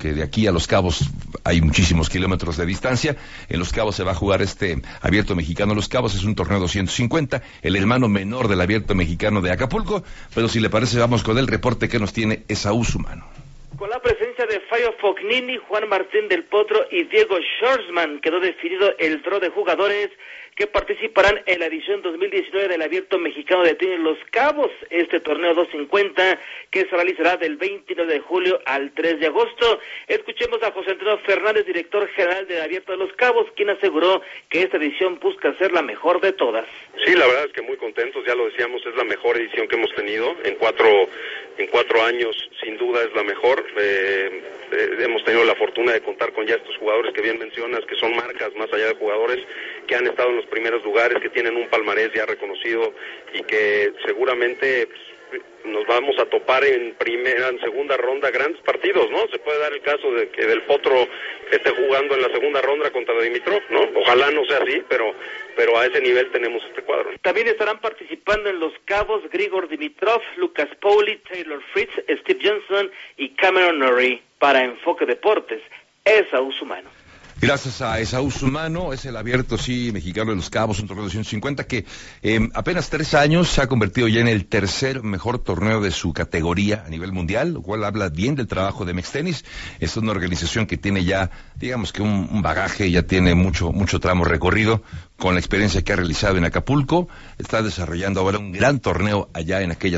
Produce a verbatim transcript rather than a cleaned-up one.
porque de aquí a Los Cabos hay muchísimos kilómetros de distancia. En Los Cabos se va a jugar este Abierto Mexicano Los Cabos, es un torneo doscientos cincuenta, el hermano menor del Abierto Mexicano de Acapulco, pero si le parece vamos con el reporte que nos tiene Esaú Sumano. Con la presencia de Fabio Fognini, Juan Martín del Potro y Diego Schwartzman, quedó definido el draw de jugadores que participarán en la edición dos mil diecinueve del Abierto Mexicano de Tenis Los Cabos, este torneo doscientos cincuenta que se realizará del veintinueve de julio al tres de agosto. Escuchemos a José Antonio Fernández, director general del Abierto de Los Cabos, quien aseguró que esta edición busca ser la mejor de todas. Sí, la verdad es que muy contentos, ya lo decíamos, es la mejor edición que hemos tenido en cuatro en cuatro años, sin duda es la mejor. Eh, eh, hemos tenido la fortuna de contar con ya estos jugadores que bien mencionas, que son marcas más allá de jugadores que han estado en los primeros lugares, que tienen un palmarés ya reconocido y que seguramente pues, nos vamos a topar en primera, en segunda ronda grandes partidos, ¿no? Se puede dar el caso de que Del Potro esté jugando en la segunda ronda contra Dimitrov, ¿no? Ojalá no sea así, pero pero a ese nivel tenemos este cuadro. También estarán participando en Los Cabos Grigor Dimitrov, Lucas Pauli, Taylor Fritz, Steve Johnson y Cameron Norrie. Para Enfoque Deportes, Esaú Sumano. Gracias a Esaú Sumano, es el Abierto, sí, Mexicano de Los Cabos, un torneo de doscientos cincuenta que en eh, apenas tres años se ha convertido ya en el tercer mejor torneo de su categoría a nivel mundial, lo cual habla bien del trabajo de Mextenis. Es una organización que tiene ya, digamos que un, un bagaje, ya tiene mucho, mucho tramo recorrido con la experiencia que ha realizado en Acapulco. Está desarrollando ahora un gran torneo allá en aquella